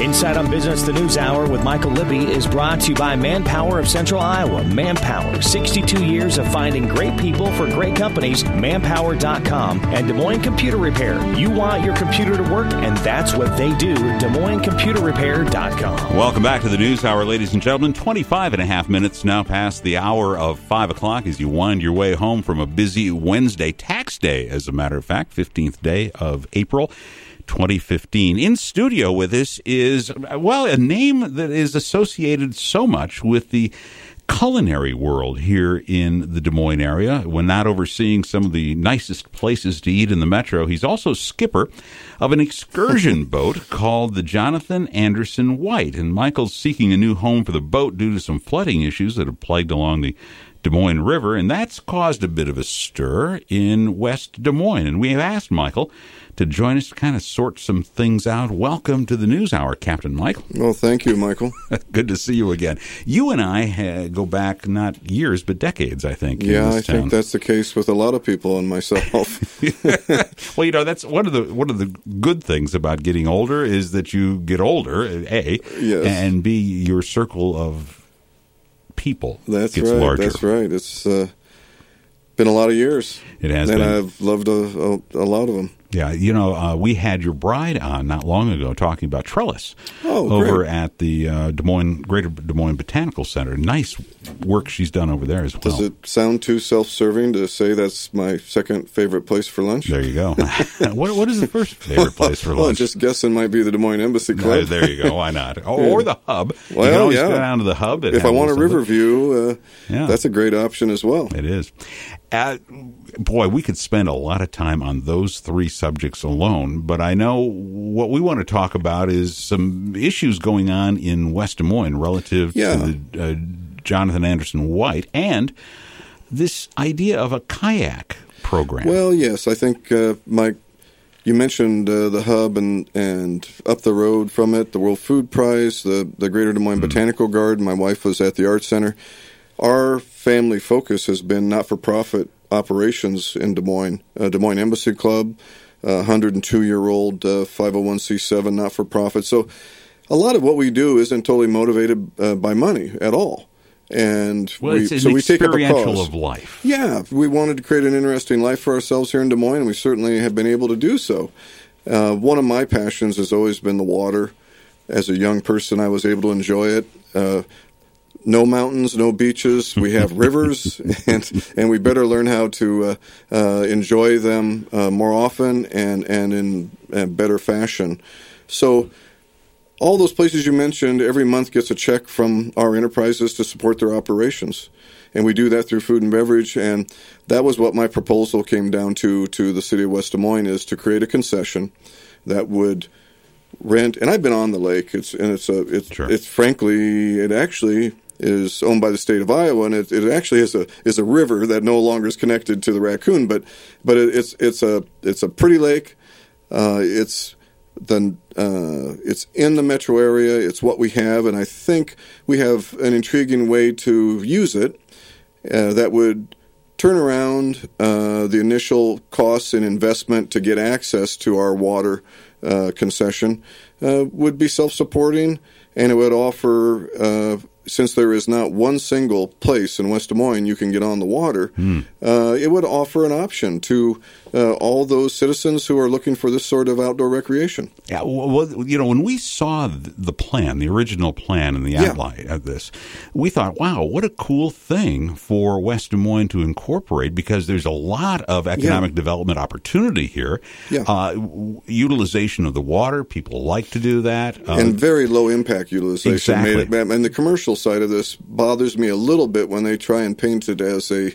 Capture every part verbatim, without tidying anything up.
Inside on Business, the News Hour with Michael Libby is brought to you by Manpower of Central Iowa. Manpower, sixty-two years of finding great people for great companies. manpower dot com and Des Moines Computer Repair. You want your computer to work, and that's what they do. Des Moines Computer Repair dot com. Welcome back to the News Hour, ladies and gentlemen. twenty-five and a half minutes now past the hour of five o'clock as you wind your way home from a busy Wednesday, tax day, as a matter of fact, fifteenth day of April. twenty fifteen. In studio with us is, well, a name that is associated so much with the culinary world here in the Des Moines area. When not overseeing some of the nicest places to eat in the metro, he's also skipper of an excursion boat called the Jonathan Anderson White. And Michael's seeking a new home for the boat due to some flooding issues that have plagued along the Des Moines River, and that's caused a bit of a stir in West Des Moines. And we have asked Michael to join us to kind of sort some things out. Welcome to the News Hour, Captain Michael. Well, thank you, Michael. Good to see you again. You and I uh, go back not years, but decades, I think. Yeah, I town. think that's the case with a lot of people and myself. Well, you know, that's one of the one of the good things about getting older is that you get older, A, yes. and B, your circle of people that's gets right, larger. That's right. It's uh, been a lot of years. It has and been. And I've loved a, a, a lot of them. Yeah, you know, uh, we had your bride on not long ago talking about trellis oh, over great. at the uh, Des Moines, Greater Des Moines Botanical Center. Nice work she's done over there as well. Does it sound too self-serving to say that's my second favorite place for lunch? There you go. what What is the first favorite place for well, lunch? Just guessing might be the Des Moines Embassy Club. Uh, there you go. Why not? Or, yeah. or the Hub. Well, you can always yeah. go down to the Hub. If I want a river view, uh, yeah. that's a great option as well. It is. Uh, boy, we could spend a lot of time on those three subjects alone, but I know what we want to talk about is some issues going on in West Des Moines relative yeah. to the uh, Jonathan Anderson White and this idea of a kayak program. Well, yes, I think, uh, Mike, you mentioned uh, the Hub and, and up the road from it, the World Food Prize, the, the Greater Des Moines mm-hmm. Botanical Garden. My wife was at the Art Center. Our family focus has been not-for-profit operations in Des Moines. Uh, Des Moines Embassy Club, uh, one hundred two year old uh, five oh one c seven not-for-profit. So a lot of what we do isn't totally motivated uh, by money at all. And well, we, it's an so we take up a experiential cause. of life. Yeah, we wanted to create an interesting life for ourselves here in Des Moines, and we certainly have been able to do so. Uh, one of my passions has always been the water. As a young person, I was able to enjoy it. Uh, No mountains, no beaches. We have rivers, and and we better learn how to uh, uh, enjoy them uh, more often and and in a better fashion. So, all those places you mentioned, every month gets a check from our enterprises to support their operations, and we do that through food and beverage. And that was what my proposal came down to to the city of West Des Moines, is to create a concession that would rent. And I've been on the lake. It's and it's a it's sure. it's frankly it actually. is owned by the state of Iowa, and it, it actually is a is a river that no longer is connected to the Raccoon, but but it, it's it's a it's a pretty lake. Uh, it's the uh, it's in the metro area. It's what we have, and I think we have an intriguing way to use it uh, that would turn around uh, the initial costs and investment to get access to our water uh, concession uh, would be self-supporting, and it would offer. Uh, Since there is not one single place in West Des Moines you can get on the water, mm. uh, it would offer an option to uh, all those citizens who are looking for this sort of outdoor recreation. Yeah, well, you know, when we saw the plan, the original plan and the outline yeah. of this, we thought, wow, what a cool thing for West Des Moines to incorporate, because there's a lot of economic yeah. development opportunity here. Yeah. Uh, utilization of the water, people like to do that. Uh, and very low impact utilization. Exactly. Made it, and the commercial side of this bothers me a little bit when they try and paint it as a,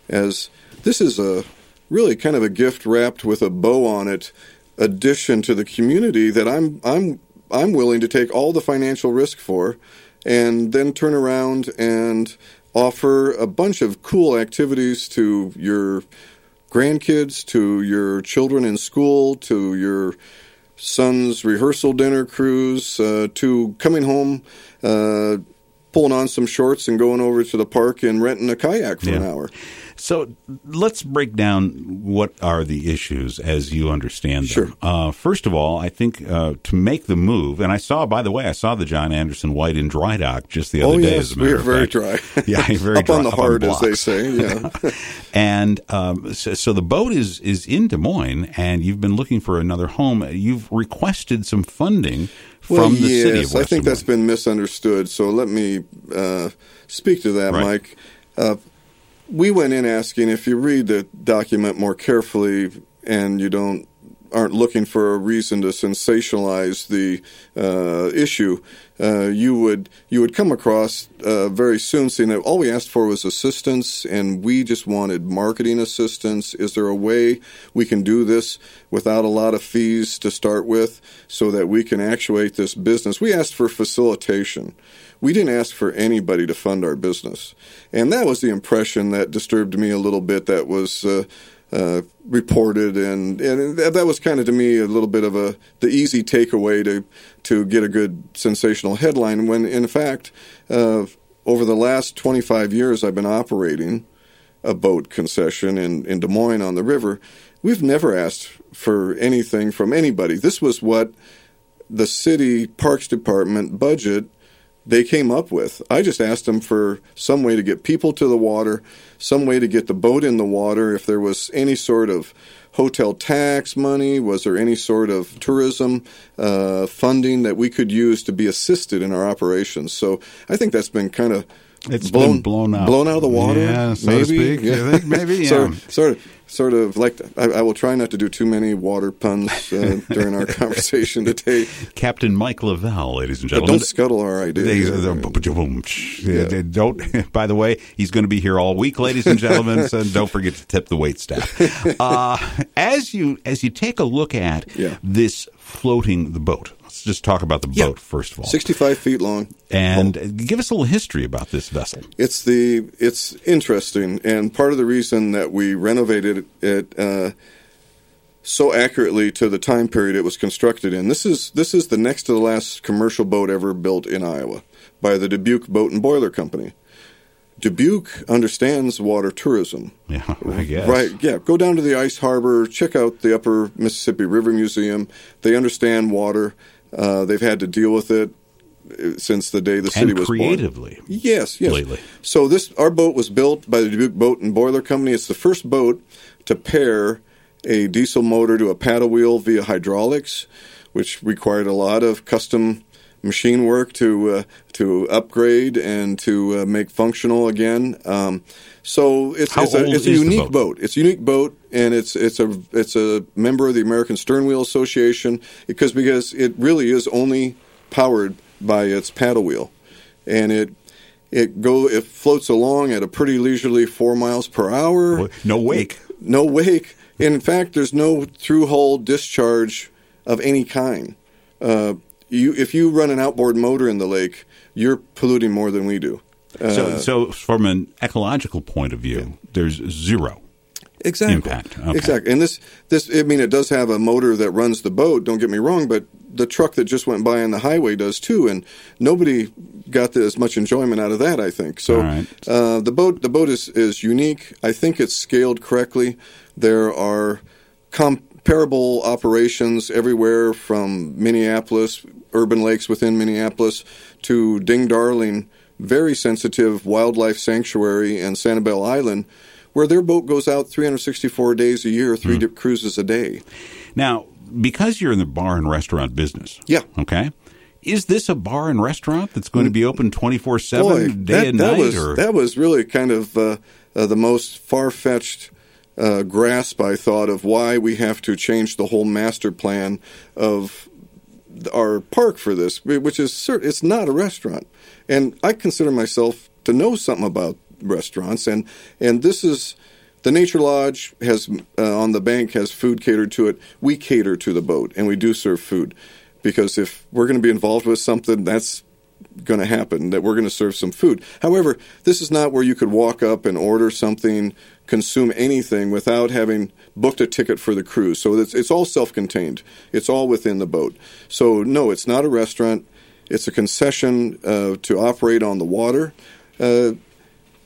as this is a really kind of a gift wrapped with a bow on it addition to the community that I'm I'm I'm willing to take all the financial risk for, and then turn around and offer a bunch of cool activities to your grandkids, to your children in school, to your son's rehearsal dinner cruise, uh, to coming home, uh, pulling on some shorts and going over to the park and renting a kayak for yeah. an hour. So let's break down what are the issues as you understand them. Sure. Uh, first of all, I think uh, to make the move, and I saw, by the way, I saw the John Anderson White in dry dock just the other oh, day. Yes, as a matter we're of very fact. dry. Yeah, very up dry. on the up hard, on as they say. Yeah. and um, so, so the boat is is in Des Moines, and you've been looking for another home. You've requested some funding from well, the yes, city of West I think Des that's Moines. been misunderstood. So let me uh, speak to that, Right. Mike. Uh, we went in asking, if you read the document more carefully and you don't aren't looking for a reason to sensationalize the uh, issue, uh, you would you would come across uh, very soon seeing that all we asked for was assistance, and we just wanted marketing assistance. Is there a way we can do this without a lot of fees to start with so that we can actuate this business? We asked for facilitation. We didn't ask for anybody to fund our business. And that was the impression that disturbed me a little bit that was uh, uh, reported. And, and that was kind of, to me, a little bit of a the easy takeaway to, to get a good sensational headline, when, in fact, uh, over the last twenty-five years I've been operating a boat concession in, in Des Moines on the river. We've never asked for anything from anybody. This was what the city Parks Department budget they came up with. I just asked them for some way to get people to the water, some way to get the boat in the water. If there was any sort of hotel tax money, was there any sort of tourism uh, funding that we could use to be assisted in our operations? So I think that's been kind of It's blown, been blown out. blown out of the water, yeah, so maybe. to speak. Yeah. You think maybe, yeah. sort, sort of, sort of like. I, I will try not to do too many water puns uh, during our conversation today. Captain Mike Lavelle, ladies and But gentlemen. don't scuttle our ideas. They, yeah. Don't. By the way, he's going to be here all week, ladies and gentlemen. So don't forget to tip the wait staff. Uh, as you as you take a look at Yeah. this floating the boat, let's just talk about the Yeah. boat first of all. sixty-five feet long. And give us a little history about this vessel. It's the it's interesting, and part of the reason that we renovated it uh, so accurately to the time period it was constructed in. This is this is the next to the last commercial boat ever built in Iowa by the Dubuque Boat and Boiler Company. Dubuque understands water tourism. Yeah, I guess. Right, yeah. Go down to the ice harbor, check out the Upper Mississippi River Museum. They understand water. Uh, they've had to deal with it since the day the city and was born. creatively. Yes, yes. Lately. So this our boat was built by the Dubuque Boat and Boiler Company. It's the first boat to pair a diesel motor to a paddle wheel via hydraulics, which required a lot of custom machine work to uh, to upgrade and to uh, make functional again. Um, so it's, How it's a, old it's a is the unique boat? boat. It's a unique boat, and it's it's a it's a member of the American Stern Wheel Association because because it really is only powered by its paddle wheel, and it it go it floats along at a pretty leisurely four miles per hour. No wake. No wake. In fact, there's no through-hull discharge of any kind. Uh, you, if you run an outboard motor in the lake, you're polluting more than we do. Uh, So, so from an ecological point of view, yeah. there's zero exactly. impact. Okay. Exactly. And this, this, I mean, it does have a motor that runs the boat, don't get me wrong, but the truck that just went by on the highway does too, and nobody got the, as much enjoyment out of that, I think. So right. uh, the boat the boat is, is unique. I think it's scaled correctly. There are comparable operations everywhere from Minneapolis, urban lakes within Minneapolis, to Ding Darling, very sensitive wildlife sanctuary in Sanibel Island, where their boat goes out three hundred sixty-four days a year, three mm. cruises a day. Now, because you're in the bar and restaurant business, yeah, okay, is this a bar and restaurant that's going to be open twenty-four seven, day that, and that night? Was, or? That was really kind of uh, uh, the most far-fetched uh, grasp, I thought, of why we have to change the whole master plan of our park for this, which is certain it's not a restaurant. And I consider myself to know something about restaurants, and and this is the Nature Lodge has uh, on the bank has food catered to it. We cater to the boat, and we do serve food because if we're going to be involved with something, that's going to happen, that we're going to serve some food. However, this is not where you could walk up and order something, consume anything without having booked a ticket for the cruise. So it's, it's all self-contained. It's all within the boat. So no, it's not a restaurant. It's a concession uh, to operate on the water. Uh,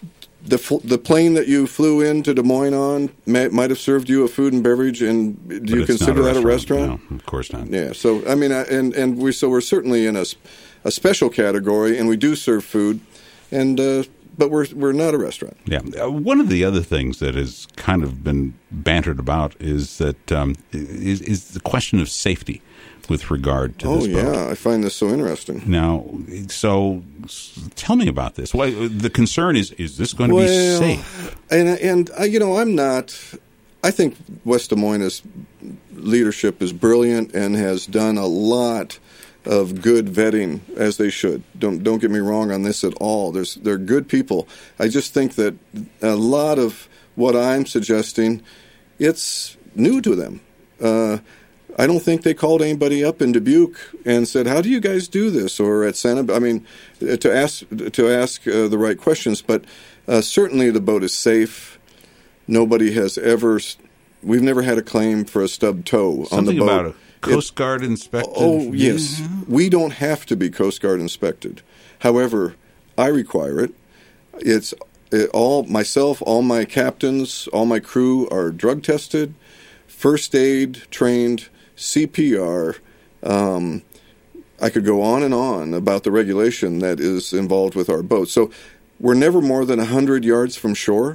the the plane that you flew into Des Moines on may, might have served you a food and beverage, and do but you consider a that a restaurant? No, of course not. Yeah. So I mean, and and we so we're certainly in a, a special category, and we do serve food, and uh, but we're we're not a restaurant. Yeah. Uh, one of the other things that has kind of been bantered about is that um, is, is the question of safety with regard to oh, this boat. Oh, yeah. I find this so interesting. Now, so tell me about this. Why, the concern is, is this going to well, be safe? And, and uh, you know, I'm not – I think West Des Moines' leadership is brilliant and has done a lot of good vetting, as they should. Don't don't get me wrong on this at all. There's They're good people. I just think that a lot of what I'm suggesting, it's new to them. Uh I don't think they called anybody up in Dubuque and said, "How do you guys do this?" Or at Santa. I mean, to ask to ask uh, the right questions. But uh, certainly, the boat is safe. Nobody has ever. We've never had a claim for a stubbed toe Something on the boat. About a Coast Guard inspected. Oh yes, yeah. We don't have to be Coast Guard inspected. However, I require it. It's it, all myself, all my captains, all my crew are drug tested, first aid trained. C P R, um, I could go on and on about the regulation that is involved with our boat. So we're never more than one hundred yards from shore.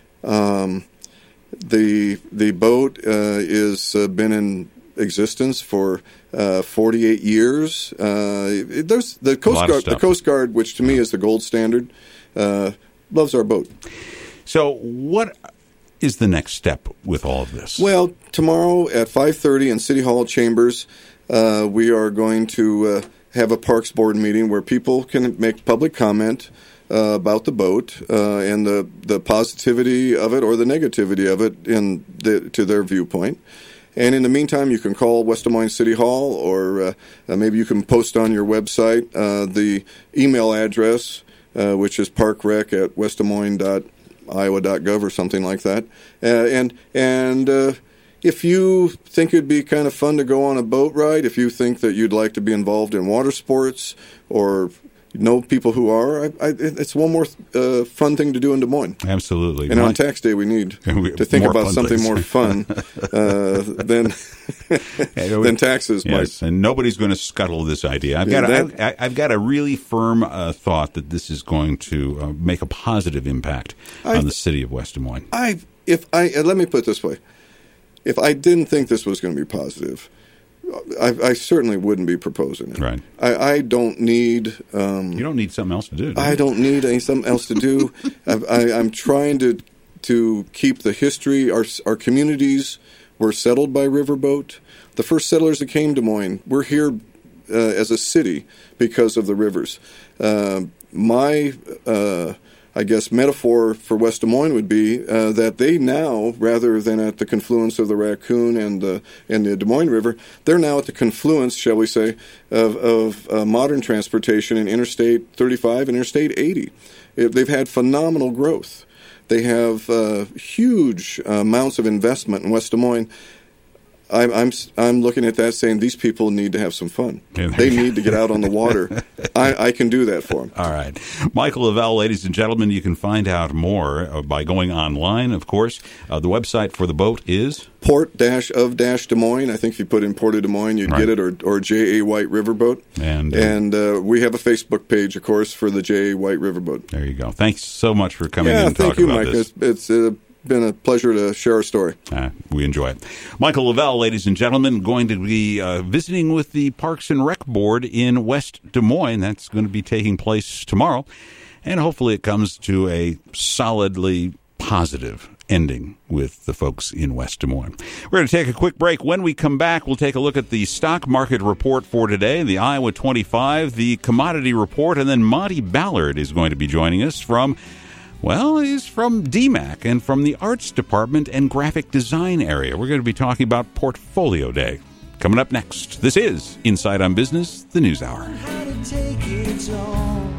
Um, the the boat uh, is uh, been in existence for uh, forty-eight years. Uh, there's the Coast Guard, the Coast Guard, which to me is the gold standard, uh, loves our boat. So what is the next step with all of this? Well, tomorrow at five thirty in City Hall chambers, uh, we are going to uh, have a Parks Board meeting where people can make public comment uh, about the boat uh, and the, the positivity of it or the negativity of it in the, to their viewpoint. And in the meantime, you can call West Des Moines City Hall, or uh, uh, maybe you can post on your website uh, the email address, uh, which is parkrec at west des moines dot iowa dot gov or something like that. Uh, and and uh, if you think it'd be kind of fun to go on a boat ride, if you think that you'd like to be involved in water sports or know people who are, I, I, it's one more uh, fun thing to do in Des Moines. Absolutely. And My, on tax day, we need we, to think about something things. more fun uh, than than taxes. Yes, Mike. And nobody's going to scuttle this idea. I've yeah, got that, a, I, I've got a really firm uh, thought that this is going to uh, make a positive impact I, on the city of West Des Moines. I, if I uh, let me put it this way: if I didn't think this was going to be positive, I, I certainly wouldn't be proposing it. Right. I, I don't need. Um, you don't need something else to do. do I don't need any, something else to do. I, I, I'm trying to to keep the history. Our our communities were settled by riverboat. The first settlers that came to Des Moines, we're here uh, as a city because of the rivers. Uh, my. Uh, I guess metaphor for West Des Moines would be uh, that they now, rather than at the confluence of the Raccoon and the and the Des Moines River, they're now at the confluence, shall we say, of, of uh, modern transportation in Interstate thirty-five and Interstate eighty. It, they've had phenomenal growth. They have uh, huge amounts of investment in West Des Moines. I'm, I'm I'm looking at that saying these people need to have some fun. They need to get out on the water. I, I can do that for them. All right. Michael Lavelle, ladies and gentlemen, you can find out more by going online, of course. Uh, the website for the boat is? Port dash of dash Des Moines. I think if you put in Port of Des Moines, you'd right. get it, or, or J A. White Riverboat. And, uh, and uh, we have a Facebook page, of course, for the J A. White Riverboat. There you go. Thanks so much for coming yeah, in and talking talking you, about Mike. this. It's, it's uh, been a pleasure to share our story. Uh, we enjoy it. Michael Lavelle, ladies and gentlemen, going to be uh, visiting with the Parks and Rec Board in West Des Moines. That's going to be taking place tomorrow. And hopefully it comes to a solidly positive ending with the folks in West Des Moines. We're going to take a quick break. When we come back, we'll take a look at the stock market report for today, the Iowa twenty-five, the commodity report, and then Monty Ballard is going to be joining us from... Well, he's from D MAC and from the arts department and graphic design area. We're going to be talking about Portfolio Day. Coming up next, this is Inside on Business, the News Hour.